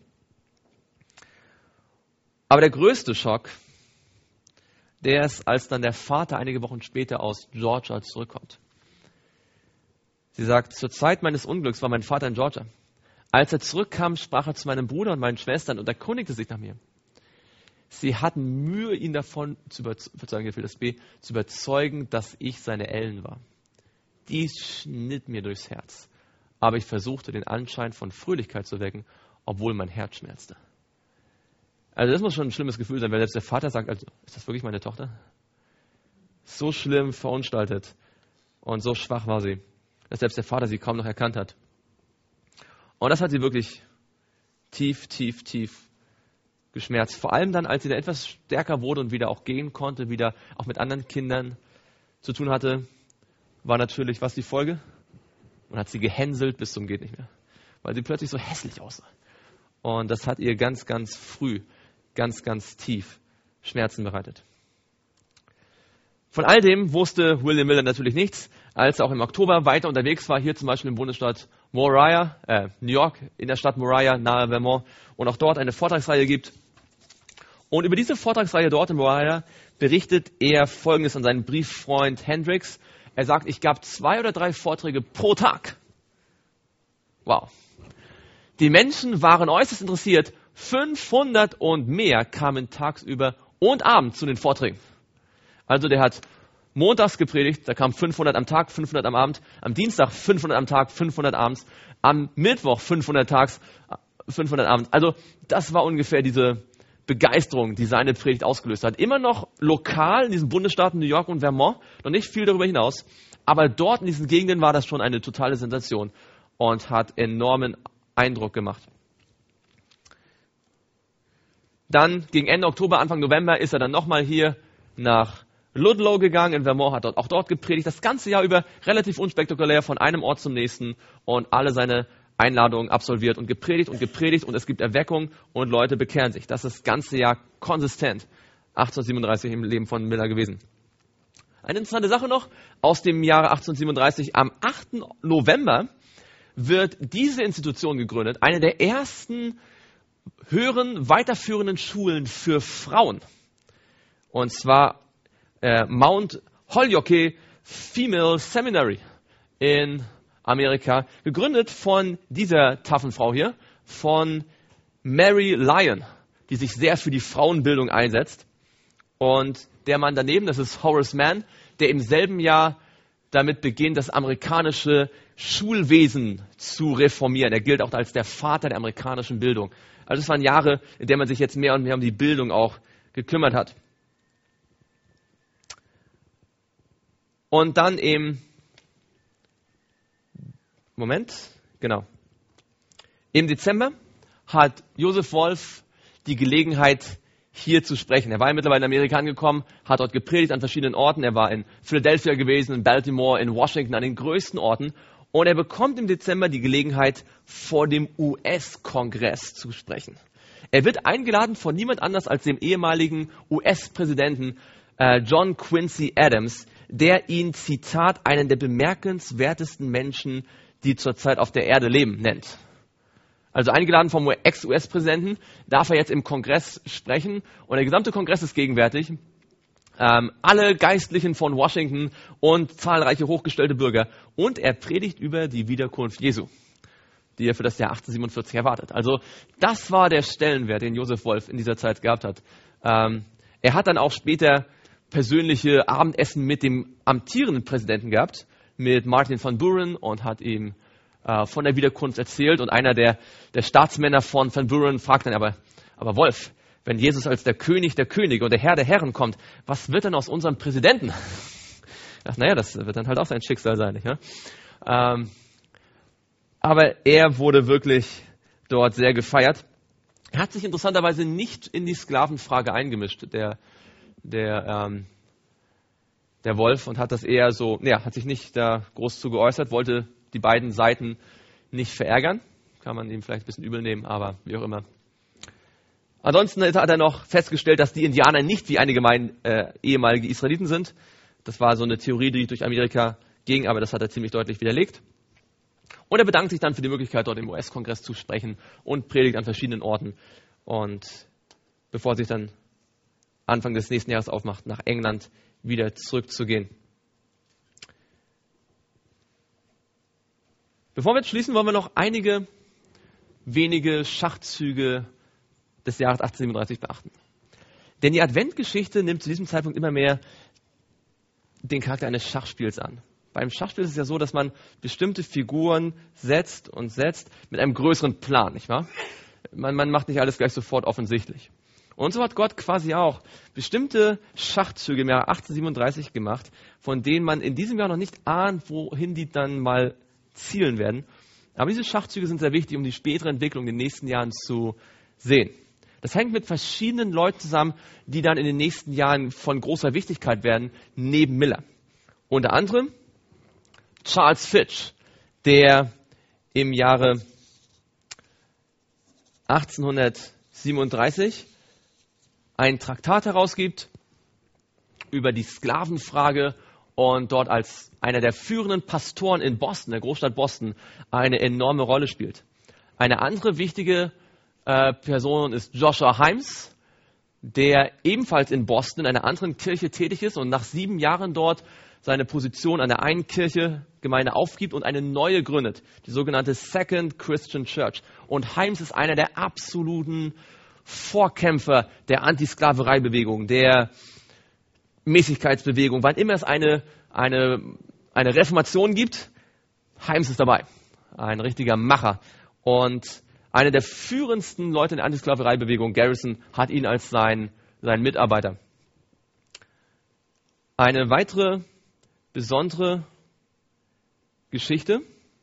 Aber der größte Schock, der ist, als dann der Vater einige Wochen später aus Georgia zurückkommt. Sie sagt, zur Zeit meines Unglücks war mein Vater in Georgia. Als er zurückkam, sprach er zu meinem Bruder und meinen Schwestern und erkundigte sich nach mir. Sie hatten Mühe, ihn davon zu, überzeugen, das B, zu überzeugen, dass ich seine Ellen war. Dies schnitt mir durchs Herz. Aber ich versuchte, den Anschein von Fröhlichkeit zu wecken, obwohl mein Herz schmerzte. Also das muss schon ein schlimmes Gefühl sein, wenn selbst der Vater sagt, also, ist das wirklich meine Tochter? So schlimm verunstaltet und so schwach war sie, dass selbst der Vater sie kaum noch erkannt hat. Und das hat sie wirklich tief, tief, tief geschmerzt. Vor allem dann, als sie da etwas stärker wurde und wieder auch gehen konnte, wieder auch mit anderen Kindern zu tun hatte, war natürlich, was die Folge? Man hat sie gehänselt bis zum geht nicht mehr, weil sie plötzlich so hässlich aussah. Und das hat ihr ganz, ganz früh, ganz, ganz tief Schmerzen bereitet. Von all dem wusste William Miller natürlich nichts, als er auch im Oktober weiter unterwegs war, hier zum Beispiel im Bundesstaat Moriah, äh, New York, in der Stadt Moriah, nahe Vermont, und auch dort eine Vortragsreihe gibt. Und über diese Vortragsreihe dort in Moriah berichtet er Folgendes an seinen Brieffreund Hendricks. Er sagt, ich gab zwei oder drei Vorträge pro Tag. Wow. Die Menschen waren äußerst interessiert. fünfhundert und mehr kamen tagsüber und abends zu den Vorträgen. Also der hat montags gepredigt, da kamen fünfhundert am Tag, fünfhundert am Abend, am Dienstag fünfhundert am Tag, fünfhundert abends, am Mittwoch fünfhundert tags, fünfhundert abends. Also das war ungefähr diese Begeisterung, die seine Predigt ausgelöst hat. Immer noch lokal in diesen Bundesstaaten New York und Vermont, noch nicht viel darüber hinaus, aber dort in diesen Gegenden war das schon eine totale Sensation und hat enormen Eindruck gemacht. Dann gegen Ende Oktober, Anfang November ist er dann nochmal hier nach Ludlow gegangen, in Vermont, hat dort, auch dort gepredigt, das ganze Jahr über relativ unspektakulär von einem Ort zum nächsten und alle seine Einladungen absolviert und gepredigt und gepredigt und es gibt Erweckung und Leute bekehren sich. Das ist das ganze Jahr konsistent achtzehnhundertsiebenunddreißig im Leben von Miller gewesen. Eine interessante Sache noch, aus dem Jahre achtzehnhundertsiebenunddreißig, am achten November wird diese Institution gegründet, eine der ersten höheren, weiterführenden Schulen für Frauen. Und zwar äh, Mount Holyoke Female Seminary in Amerika, gegründet von dieser taffen Frau hier, von Mary Lyon, die sich sehr für die Frauenbildung einsetzt. Und der Mann daneben, das ist Horace Mann, der im selben Jahr damit beginnt, das amerikanische Schulwesen zu reformieren. Er gilt auch als der Vater der amerikanischen Bildung. Also es waren Jahre, in denen man sich jetzt mehr und mehr um die Bildung auch gekümmert hat. Und dann im Moment, genau. Im Dezember hat Joseph Wolf die Gelegenheit, hier zu sprechen. Er war ja mittlerweile in Amerika angekommen, hat dort gepredigt an verschiedenen Orten. Er war in Philadelphia gewesen, in Baltimore, in Washington, an den größten Orten. Und er bekommt im Dezember die Gelegenheit, vor dem U S-Kongress zu sprechen. Er wird eingeladen von niemand anders als dem ehemaligen U S-Präsidenten äh, John Quincy Adams, der ihn, Zitat, einen der bemerkenswertesten Menschen, die zurzeit auf der Erde leben, nennt. Also eingeladen vom Ex-U S-Präsidenten, darf er jetzt im Kongress sprechen und der gesamte Kongress ist gegenwärtig. Ähm, alle Geistlichen von Washington und zahlreiche hochgestellte Bürger. Und er predigt über die Wiederkunft Jesu, die er für das Jahr achtzehnhundertsiebenundvierzig erwartet. Also das war der Stellenwert, den Joseph Wolf in dieser Zeit gehabt hat. Ähm, er hat dann auch später persönliche Abendessen mit dem amtierenden Präsidenten gehabt, mit Martin van Buren, und hat ihm äh, von der Wiederkunft erzählt. Und einer der, der Staatsmänner von Van Buren fragt dann, aber, aber Wolf, wenn Jesus als der König der Könige und der Herr der Herren kommt, was wird denn aus unserem Präsidenten? Ach, naja, das wird dann halt auch sein Schicksal sein, nicht wahr? Ähm, aber er wurde wirklich dort sehr gefeiert. Er hat sich interessanterweise nicht in die Sklavenfrage eingemischt, der, der, ähm, der Wolf, und hat das eher so, ja, hat sich nicht da groß zu geäußert, wollte die beiden Seiten nicht verärgern. Kann man ihm vielleicht ein bisschen übel nehmen, aber wie auch immer. Ansonsten hat er noch festgestellt, dass die Indianer nicht wie einige meinen äh, ehemalige Israeliten sind. Das war so eine Theorie, die durch Amerika ging, aber das hat er ziemlich deutlich widerlegt. Und er bedankt sich dann für die Möglichkeit, dort im U S-Kongress zu sprechen und predigt an verschiedenen Orten. Und bevor er sich dann Anfang des nächsten Jahres aufmacht, nach England wieder zurückzugehen. Bevor wir jetzt schließen, wollen wir noch einige wenige Schachzüge des Jahres achtzehnhundertsiebenunddreißig beachten. Denn die Adventgeschichte nimmt zu diesem Zeitpunkt immer mehr den Charakter eines Schachspiels an. Beim Schachspiel ist es ja so, dass man bestimmte Figuren setzt und setzt mit einem größeren Plan, nicht wahr? Man, man macht nicht alles gleich sofort offensichtlich. Und so hat Gott quasi auch bestimmte Schachzüge im Jahr achtzehnhundertsiebenunddreißig gemacht, von denen man in diesem Jahr noch nicht ahnt, wohin die dann mal zielen werden. Aber diese Schachzüge sind sehr wichtig, um die spätere Entwicklung in den nächsten Jahren zu sehen. Das hängt mit verschiedenen Leuten zusammen, die dann in den nächsten Jahren von großer Wichtigkeit werden, neben Miller. Unter anderem Charles Fitch, der im Jahre achtzehnhundertsiebenunddreißig ein Traktat herausgibt über die Sklavenfrage und dort als einer der führenden Pastoren in Boston, der Großstadt Boston, eine enorme Rolle spielt. Eine andere wichtige äh, Person ist Joshua Himes, der ebenfalls in Boston in einer anderen Kirche tätig ist und nach sieben Jahren dort seine Position an der einen Kirchegemeinde aufgibt und eine neue gründet, die sogenannte Second Christian Church. Und Himes ist einer der absoluten Vorkämpfer der Antisklavereibewegung, der Mäßigkeitsbewegung. Wann immer es eine, eine, eine Reformation gibt, Himes ist dabei. Ein richtiger Macher. Und einer der führendsten Leute in der Antisklavereibewegung, Garrison, hat ihn als sein, sein Mitarbeiter. Eine weitere besondere Geschichte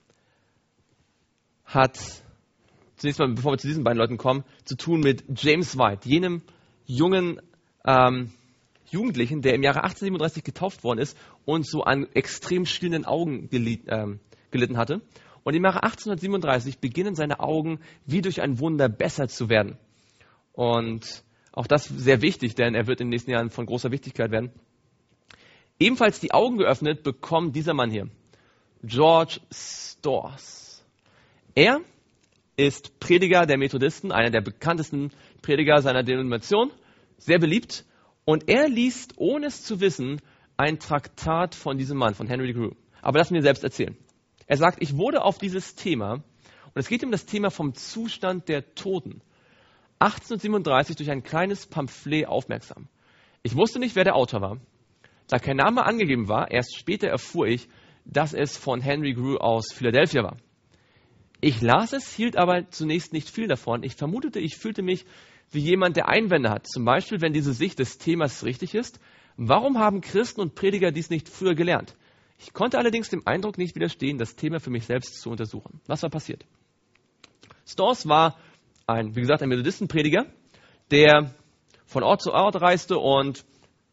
hat, zunächst mal, bevor wir zu diesen beiden Leuten kommen, zu tun mit James White, jenem jungen ähm, Jugendlichen, der im Jahre achtzehnhundertsiebenunddreißig getauft worden ist und so an extrem stillenden Augen gelitt, ähm, gelitten hatte. Und im Jahre achtzehnhundertsiebenunddreißig beginnen seine Augen wie durch ein Wunder besser zu werden. Und auch das sehr wichtig, denn er wird in den nächsten Jahren von großer Wichtigkeit werden. Ebenfalls die Augen geöffnet bekommt dieser Mann hier, George Storrs. Er ist Prediger der Methodisten, einer der bekanntesten Prediger seiner Denomination, sehr beliebt. Und er liest, ohne es zu wissen, ein Traktat von diesem Mann, von Henry Grew. Aber lass mir selbst erzählen. Er sagt, ich wurde auf dieses Thema, und es geht um das Thema vom Zustand der Toten, achtzehnhundertsiebenunddreißig durch ein kleines Pamphlet aufmerksam. Ich wusste nicht, wer der Autor war. Da kein Name angegeben war, erst später erfuhr ich, dass es von Henry Grew aus Philadelphia war. Ich las es, hielt aber zunächst nicht viel davon. Ich vermutete, ich fühlte mich wie jemand, der Einwände hat. Zum Beispiel, wenn diese Sicht des Themas richtig ist, warum haben Christen und Prediger dies nicht früher gelernt? Ich konnte allerdings dem Eindruck nicht widerstehen, das Thema für mich selbst zu untersuchen. Was war passiert? Storrs war ein, wie gesagt, ein Methodistenprediger, der von Ort zu Ort reiste und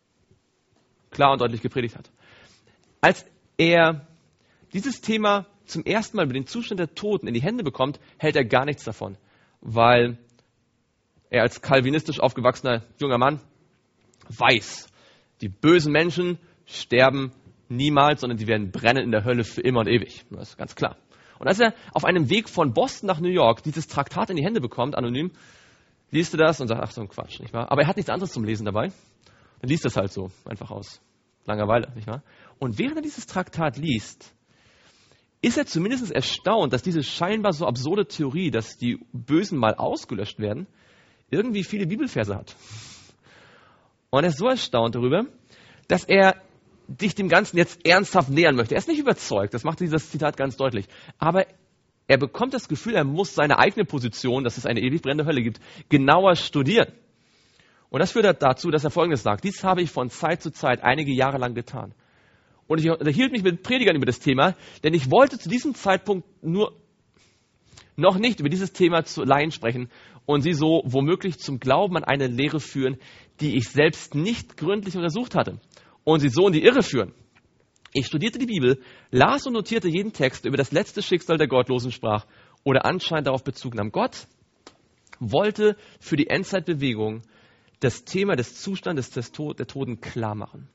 klar und deutlich gepredigt hat. Als er dieses Thema zum ersten Mal über den Zustand der Toten in die Hände bekommt, hält er gar nichts davon, weil er als kalvinistisch aufgewachsener junger Mann weiß, die bösen Menschen sterben niemals, sondern die werden brennen in der Hölle für immer und ewig. Das ist ganz klar. Und als er auf einem Weg von Boston nach New York dieses Traktat in die Hände bekommt, anonym, liest er das und sagt, ach so ein Quatsch, nicht wahr? Aber er hat nichts anderes zum Lesen dabei. Er liest das halt so, einfach aus Langeweile, nicht wahr? Und während er dieses Traktat liest, ist er zumindest erstaunt, dass diese scheinbar so absurde Theorie, dass die Bösen mal ausgelöscht werden, irgendwie viele Bibelverse hat. Und er ist so erstaunt darüber, dass er sich dem Ganzen jetzt ernsthaft nähern möchte. Er ist nicht überzeugt, das macht dieses Zitat ganz deutlich. Aber Er bekommt das Gefühl, er muss seine eigene Position, dass es eine ewig brennende Hölle gibt, genauer studieren. Und das führt dazu, dass er Folgendes sagt: Dies habe ich von Zeit zu Zeit einige Jahre lang getan. Und ich unterhielt mich mit Predigern über das Thema, denn ich wollte zu diesem Zeitpunkt nur noch nicht über dieses Thema zu Laien sprechen und sie so womöglich zum Glauben an eine Lehre führen, die ich selbst nicht gründlich untersucht hatte, und sie so in die Irre führen. Ich studierte die Bibel, las und notierte jeden Text, der über das letzte Schicksal der Gottlosen sprach oder anscheinend darauf Bezug nahm. Gott wollte für die Endzeitbewegung das Thema des Zustandes des Tod, der Toten klar machen.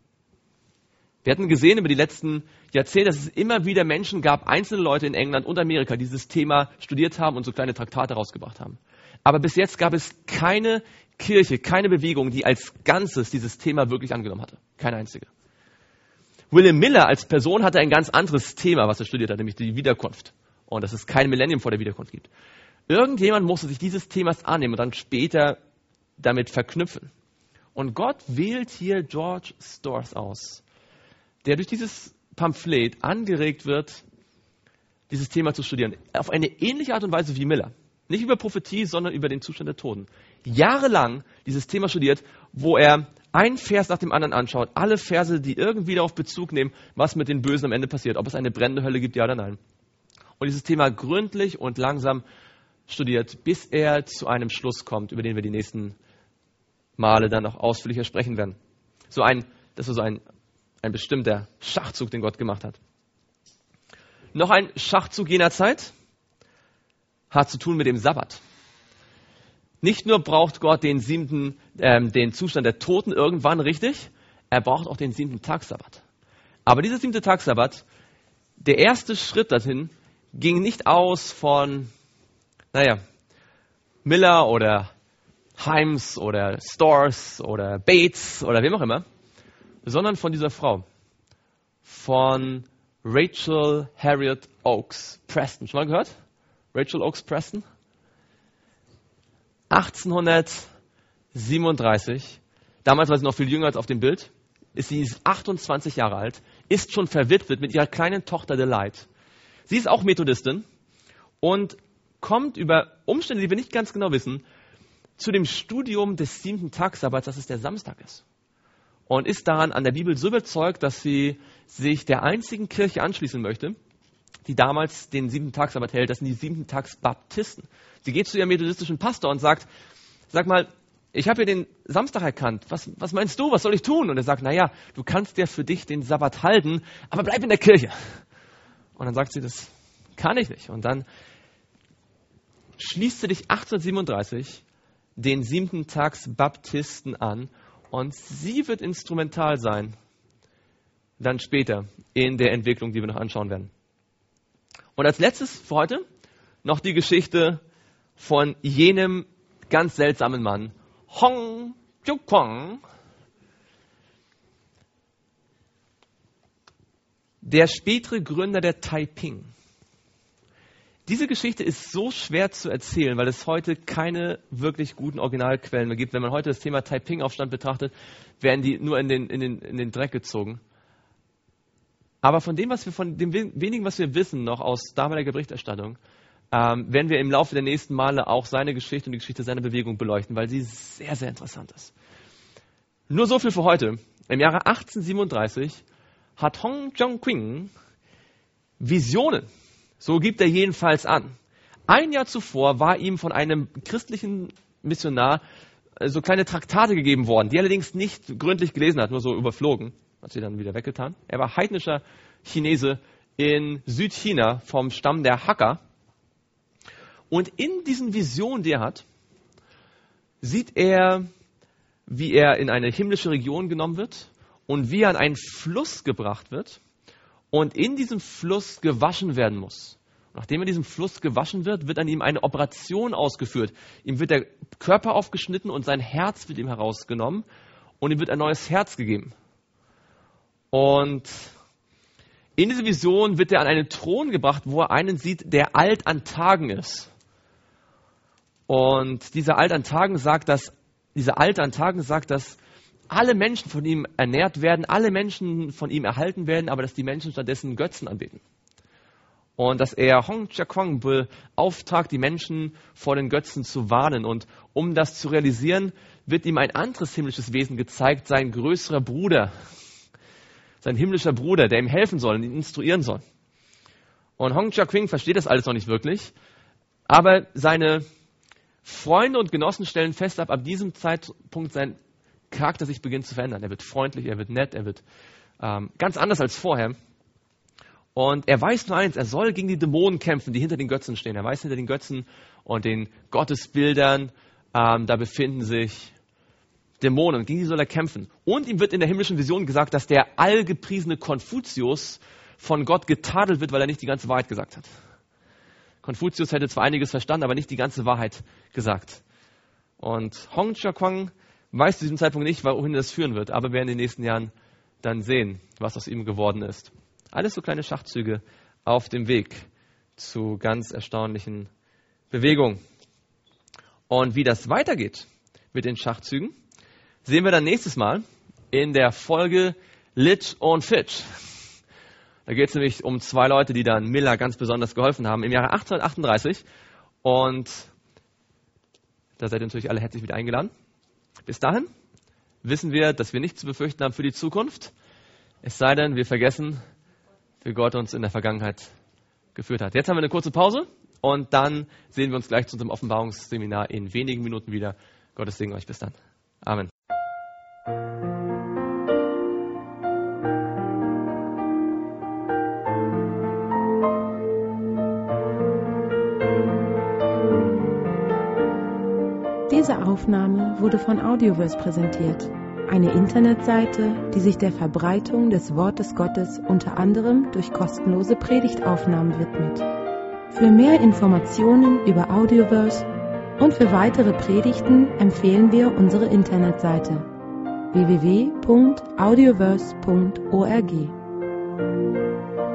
Wir hatten gesehen über die letzten Jahrzehnte, dass es immer wieder Menschen gab, einzelne Leute in England und Amerika, die dieses Thema studiert haben und so kleine Traktate rausgebracht haben. Aber bis jetzt gab es keine Kirche, keine Bewegung, die als Ganzes dieses Thema wirklich angenommen hatte. Keine einzige. William Miller als Person hatte ein ganz anderes Thema, was er studiert hat, nämlich die Wiederkunft. Und dass es kein Millennium vor der Wiederkunft gibt. Irgendjemand musste sich dieses Themas annehmen und dann später damit verknüpfen. Und Gott wählt hier George Storrs aus, der durch dieses Pamphlet angeregt wird, dieses Thema zu studieren. Auf eine ähnliche Art und Weise wie Miller. Nicht über Prophetie, sondern über den Zustand der Toten. Jahrelang dieses Thema studiert, wo er einen Vers nach dem anderen anschaut. Alle Verse, die irgendwie darauf Bezug nehmen, was mit den Bösen am Ende passiert. Ob es eine brennende Hölle gibt, ja oder nein. Und dieses Thema gründlich und langsam studiert, bis er zu einem Schluss kommt, über den wir die nächsten Male dann noch ausführlicher sprechen werden. So ein, das ist so ein Ein bestimmter Schachzug, den Gott gemacht hat. Noch ein Schachzug jener Zeit hat zu tun mit dem Sabbat. Nicht nur braucht Gott den siebten, ähm, den Zustand der Toten irgendwann richtig, er braucht auch den siebten Tagssabbat. Aber dieser siebte Tagssabbat, der erste Schritt dorthin, ging nicht aus von, naja, Miller oder Himes oder Storrs oder Bates oder wem auch immer, sondern von dieser Frau, von Rachel Harriet Oakes Preston. Schon mal gehört? Rachel Oakes Preston? achtzehnhundertsiebenunddreißig, damals war sie noch viel jünger als auf dem Bild, ist sie achtundzwanzig Jahre alt, ist schon verwitwet mit ihrer kleinen Tochter Delight. Sie ist auch Methodistin und kommt über Umstände, die wir nicht ganz genau wissen, zu dem Studium des siebten Tagsabbats, dass es der Samstag ist. Und ist daran an der Bibel so überzeugt, dass sie sich der einzigen Kirche anschließen möchte, die damals den siebten Tagssabbat hält. Das sind die siebten Tagsbaptisten. Sie geht zu ihrem methodistischen Pastor und sagt, sag mal, ich habe hier den Samstag erkannt. Was, was meinst du? Was soll ich tun? Und er sagt, naja, du kannst ja für dich den Sabbat halten, aber bleib in der Kirche. Und dann sagt sie, das kann ich nicht. Und dann schließt sie dich achtzehnhundertsiebenunddreißig den siebten Tagsbaptisten an. Und sie wird instrumental sein, dann später in der Entwicklung, die wir noch anschauen werden. Und als letztes für heute noch die Geschichte von jenem ganz seltsamen Mann, Hong Xiuquan, der spätere Gründer der Taiping. Diese Geschichte ist so schwer zu erzählen, weil es heute keine wirklich guten Originalquellen mehr gibt. Wenn man heute das Thema Taiping-Aufstand betrachtet, werden die nur in den, in den, in den Dreck gezogen. Aber von dem, was wir, von dem wenigen, was wir wissen noch aus damaliger Berichterstattung, ähm, werden wir im Laufe der nächsten Male auch seine Geschichte und die Geschichte seiner Bewegung beleuchten, weil sie sehr, sehr interessant ist. Nur so viel für heute. Im Jahre achtzehnhundertsiebenunddreißig hat Hong Xiuquan Visionen. So gibt er jedenfalls an. Ein Jahr zuvor war ihm von einem christlichen Missionar so kleine Traktate gegeben worden, die er allerdings nicht gründlich gelesen hat, nur so überflogen. Hat sie dann wieder weggetan. Er war heidnischer Chinese in Südchina vom Stamm der Hakka. Und in diesen Visionen, die er hat, sieht er, wie er in eine himmlische Region genommen wird und wie er an einen Fluss gebracht wird und in diesem Fluss gewaschen werden muss. Nachdem er in diesem Fluss gewaschen wird, wird an ihm eine Operation ausgeführt. Ihm wird der Körper aufgeschnitten und sein Herz wird ihm herausgenommen und ihm wird ein neues Herz gegeben. Und in diese Vision wird er an einen Thron gebracht, wo er einen sieht, der alt an Tagen ist. Und dieser alt an Tagen sagt, dass dieser Alte an Tagen sagt, dass alle Menschen von ihm ernährt werden, alle Menschen von ihm erhalten werden, aber dass die Menschen stattdessen Götzen anbeten. Und dass er Hong Xiaoquang beauftragt, die Menschen vor den Götzen zu warnen. Und um das zu realisieren, wird ihm ein anderes himmlisches Wesen gezeigt, sein größerer Bruder, sein himmlischer Bruder, der ihm helfen soll und ihn instruieren soll. Und Hong Xiaoqing versteht das alles noch nicht wirklich, aber seine Freunde und Genossen stellen fest, ab, ab diesem Zeitpunkt sein Charakter sich beginnt zu verändern. Er wird freundlich, er wird nett, er wird ähm, ganz anders als vorher. Und er weiß nur eins, er soll gegen die Dämonen kämpfen, die hinter den Götzen stehen. Er weiß, hinter den Götzen und den Gottesbildern, ähm, da befinden sich Dämonen. Und gegen die soll er kämpfen. Und ihm wird in der himmlischen Vision gesagt, dass der allgepriesene Konfuzius von Gott getadelt wird, weil er nicht die ganze Wahrheit gesagt hat. Konfuzius hätte zwar einiges verstanden, aber nicht die ganze Wahrheit gesagt. Und Hong Xiaoquang weiß zu diesem Zeitpunkt nicht, wohin das führen wird, aber wir werden in den nächsten Jahren dann sehen, was aus ihm geworden ist. Alles so kleine Schachzüge auf dem Weg zu ganz erstaunlichen Bewegungen. Und wie das weitergeht mit den Schachzügen, sehen wir dann nächstes Mal in der Folge Lit und Fitch. Da geht es nämlich um zwei Leute, die dann Miller ganz besonders geholfen haben im Jahre achtzehnhundertachtunddreißig. Und da seid ihr natürlich alle herzlich wieder eingeladen. Bis dahin wissen wir, dass wir nichts zu befürchten haben für die Zukunft. Es sei denn, wir vergessen, wie Gott uns in der Vergangenheit geführt hat. Jetzt haben wir eine kurze Pause und dann sehen wir uns gleich zu unserem Offenbarungsseminar in wenigen Minuten wieder. Gottes Segen euch bis dann. Amen. Diese Aufnahme wurde von Audioverse präsentiert. Eine Internetseite, die sich der Verbreitung des Wortes Gottes unter anderem durch kostenlose Predigtaufnahmen widmet. Für mehr Informationen über Audioverse und für weitere Predigten empfehlen wir unsere Internetseite w w w punkt audioverse punkt org.